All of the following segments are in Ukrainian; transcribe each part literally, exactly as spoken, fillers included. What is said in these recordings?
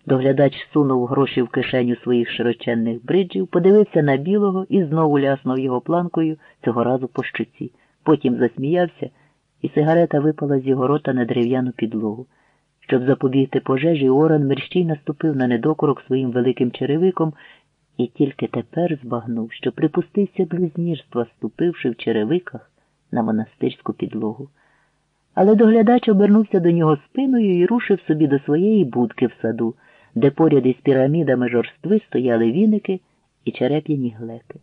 Доглядач сунув гроші в кишеню своїх широченних бриджів, подивився на Білого і знову ляснув його планкою, цього разу по щоці. Потім засміявся, і сигарета випала з його рота на дерев'яну підлогу. Щоб запобігти пожежі, Уоррен мерщій наступив на недокорок своїм великим черевиком і тільки тепер збагнув, що припустився блюзнірства, ступивши в черевиках на монастирську підлогу. Але доглядач обернувся до нього спиною і рушив собі до своєї будки в саду, де поряд із пірамідами жорстви стояли віники і череп'яні глеки.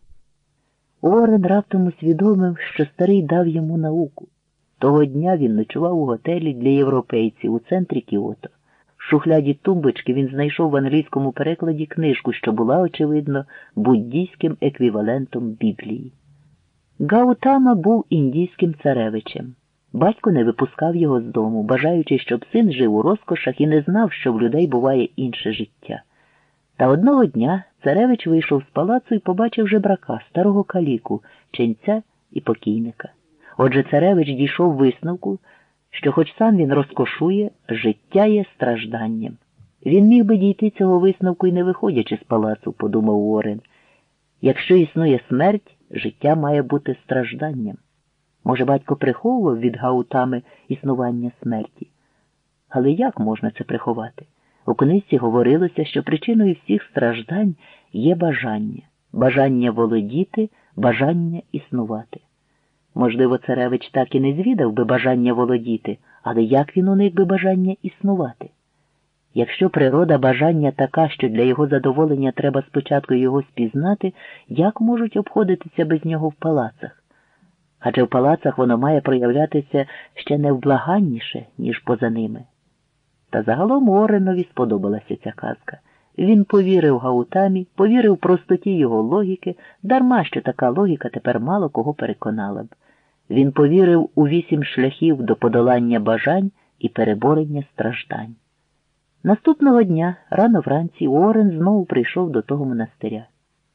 Уоррен раптом усвідомив, що старий дав йому науку. Того дня він ночував у готелі для європейців у центрі Кіото. В шухляді тумбочки він знайшов в англійському перекладі книжку, що була, очевидно, буддійським еквівалентом Біблії. Гаутама був індійським царевичем. Батько не випускав його з дому, бажаючи, щоб син жив у розкошах і не знав, що в людей буває інше життя. Та одного дня царевич вийшов з палацу і побачив жебрака, старого каліку, ченця і покійника. Отже, царевич дійшов висновку, що хоч сам він розкошує, життя є стражданням. Він міг би дійти цього висновку і не виходячи з палацу, подумав Уоррен. Якщо існує смерть, життя має бути стражданням. Може, батько приховував від Гаутами існування смерті? Але як можна це приховати? У книжці говорилося, що причиною всіх страждань є бажання. Бажання володіти, бажання існувати. Можливо, царевич так і не звідав би бажання володіти, але як він уник би бажання існувати? Якщо природа бажання така, що для його задоволення треба спочатку його спізнати, як можуть обходитися без нього в палацах? Адже в палацах воно має проявлятися ще невблаганніше, ніж поза ними. Та загалом Уорренові сподобалася ця казка. Він повірив Гаутамі, повірив простоті його логіки, дарма що така логіка тепер мало кого переконала б. Він повірив у вісім шляхів до подолання бажань і переборення страждань. Наступного дня, рано вранці, Уоррен знову прийшов до того монастиря.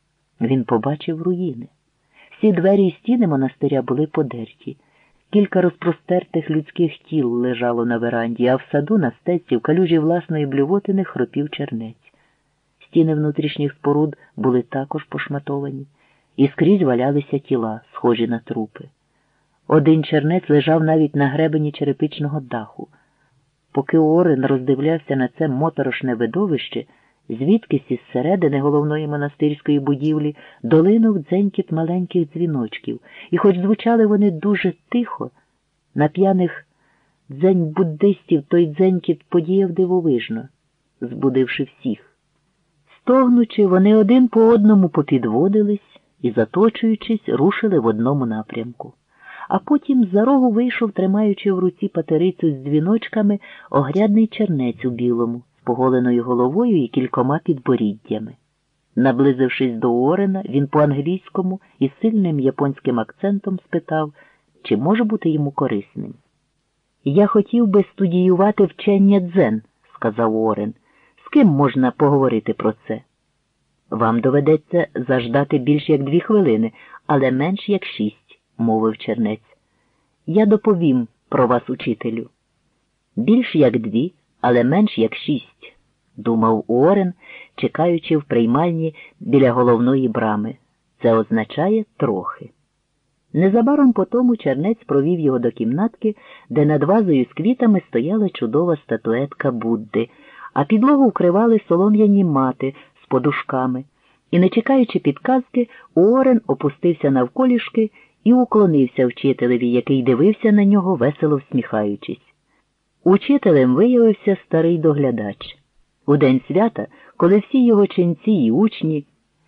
Він побачив руїни. Всі двері і стіни монастиря були подерті. Кілька розпростертих людських тіл лежало на веранді, а в саду на стежці в калюжі власної блювотини хропів чернець. Стіни внутрішніх споруд були також пошматовані, і скрізь валялися тіла, схожі на трупи. Один чернець лежав навіть на гребені черепичного даху. Поки Уоррен роздивлявся на це моторошне видовище, звідкись із середини головної монастирської будівлі долинув дзенькіт маленьких дзвіночків, і хоч звучали вони дуже тихо, на п'яних дзень-буддистів той дзенькіт подіяв дивовижно, збудивши всіх. Стогнучи, вони один по одному попідводились і, заточуючись, рушили в одному напрямку. А потім з-за рогу вийшов, тримаючи в руці патерицю з дзвіночками, огрядний чернець у білому, з поголеною головою і кількома підборіддями. Наблизившись до Уоррена, він по-англійському із сильним японським акцентом спитав, чи може бути йому корисним. «Я хотів би студіювати вчення дзен», – сказав Уоррен. «З ким можна поговорити про це?» «Вам доведеться заждати більш як дві хвилини, але менш як шість», – мовив чернець. «Я доповім про вас, учителю». «Більш як дві, але менш як шість», – думав Уоррен, чекаючи в приймальні біля головної брами. Це означає трохи. Незабаром потому чернець провів його до кімнатки, де над вазою з квітами стояла чудова статуетка Будди, а підлогу вкривали солом'яні мати з подушками. І, не чекаючи підказки, Уоррен опустився навколішки і уклонився вчителеві, який дивився на нього, весело всміхаючись. Учителем виявився старий доглядач. У день свята, коли всі його ченці і учні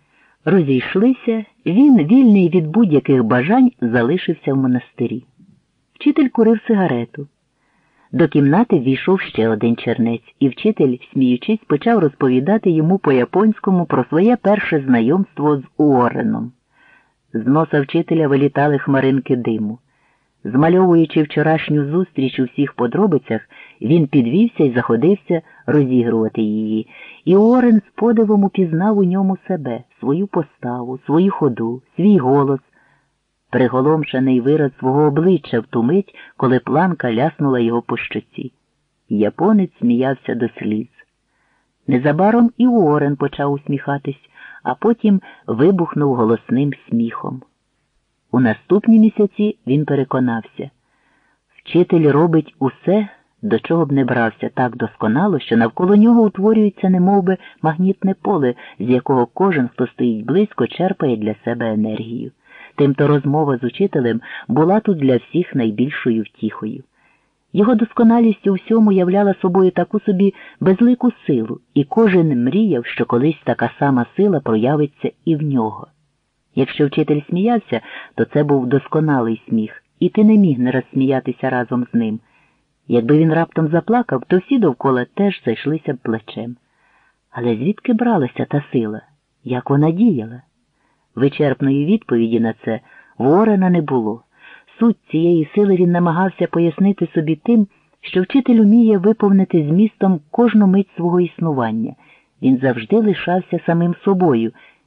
розійшлися, він, вільний від будь-яких бажань, залишився в монастирі. Вчитель курив сигарету. До кімнати ввійшов ще один чернець, і вчитель, сміючись, почав розповідати йому по-японському про своє перше знайомство з Уорреном. З носа вчителя вилітали хмаринки диму. Змальовуючи вчорашню зустріч у всіх подробицях, він підвівся і заходився розігрувати її, і Уоррен з подивом упізнав у ньому себе, свою поставу, свою ходу, свій голос, приголомшений вираз свого обличчя в ту мить, коли планка ляснула його по щоці. Японець сміявся до сліз. Незабаром і Уоррен почав усміхатись, а потім вибухнув голосним сміхом. У наступні місяці він переконався. Вчитель робить усе, до чого б не брався, так досконало, що навколо нього утворюється немовби магнітне поле, з якого кожен, хто стоїть близько, черпає для себе енергію. Тимто розмова з учителем була тут для всіх найбільшою втіхою. Його досконалість у всьому являла собою таку собі безлику силу, і кожен мріяв, що колись така сама сила проявиться і в нього. Якщо вчитель сміявся, то це був досконалий сміх, і ти не міг не розсміятися разом з ним. Якби він раптом заплакав, то всі довкола теж зайшлися б плечем. Але звідки бралася та сила? Як вона діяла? Вичерпної відповіді на це в Уоррена не було. Суть цієї сили він намагався пояснити собі тим, що вчитель уміє виповнити змістом кожну мить свого існування. Він завжди лишався самим собою,